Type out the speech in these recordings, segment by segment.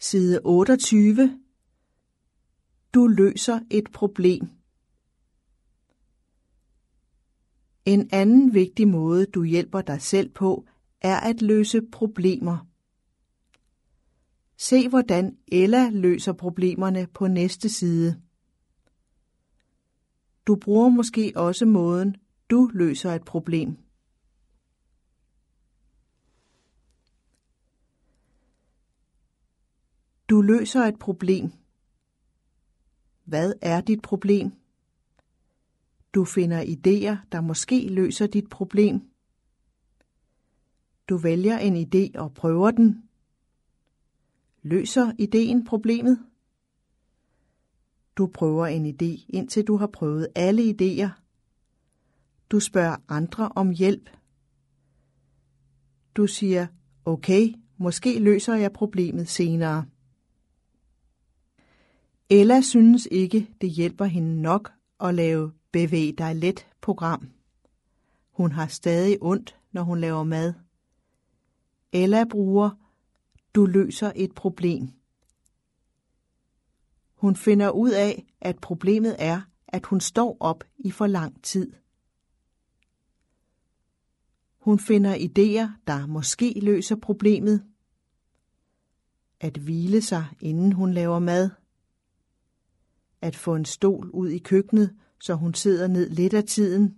Side 28. Du løser et problem. En anden vigtig måde, du hjælper dig selv på, er at løse problemer. Se, hvordan Ella løser problemerne på næste side. Du bruger måske også måden, du løser et problem. Du løser et problem. Hvad er dit problem? Du finder idéer, der måske løser dit problem. Du vælger en idé og prøver den. Løser idéen problemet? Du prøver en idé, indtil du har prøvet alle idéer. Du spørger andre om hjælp. Du siger, okay, måske løser jeg problemet senere. Ella synes ikke, det hjælper hende nok at lave bevæg dig let program. Hun har stadig ondt, når hun laver mad. Ella bruger, du løser et problem. Hun finder ud af, at problemet er, at hun står op i for lang tid. Hun finder idéer, der måske løser problemet. At hvile sig, inden hun laver mad. At få en stol ud i køkkenet, så hun sidder ned lidt af tiden.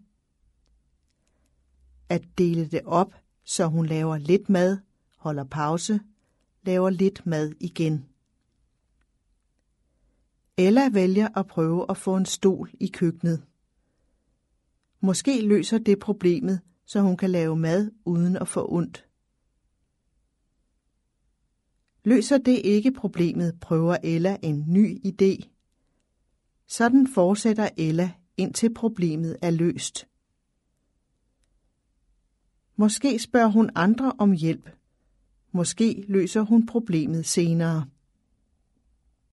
At dele det op, så hun laver lidt mad, holder pause, laver lidt mad igen. Ella vælger at prøve at få en stol i køkkenet. Måske løser det problemet, så hun kan lave mad uden at få ondt. Løser det ikke problemet, prøver Ella en ny idé. Sådan fortsætter Ella, indtil problemet er løst. Måske spørger hun andre om hjælp. Måske løser hun problemet senere.